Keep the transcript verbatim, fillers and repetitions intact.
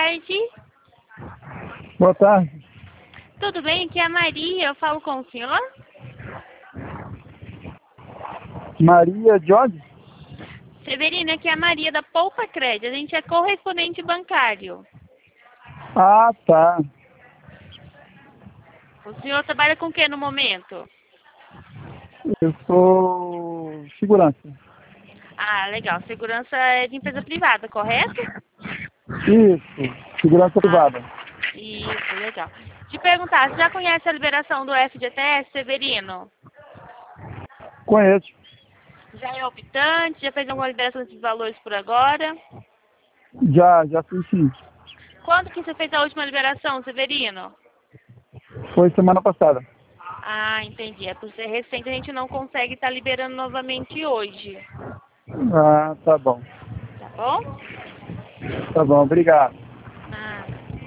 tarde. Boa tarde. Tudo bem? Aqui é a Maria. Eu falo com o senhor? Maria de onde? Severino, aqui é a Maria da Poupa Crédito. A gente é correspondente bancário. Ah, tá. O senhor trabalha com o que no momento? Eu sou segurança. Ah, legal. Segurança é de empresa privada, correto? Isso, segurança Ah, privada. isso, legal. Te perguntar, você já conhece a liberação do F G T S, Severino? Conheço. Já é optante? Já fez alguma liberação de valores por agora? Já, já fui sim. Quando que você fez a última liberação, Severino? Foi semana passada. Ah, entendi. É por ser recente, a gente não consegue estar liberando novamente hoje. Ah, tá bom. Tá bom? Tá bom, obrigado.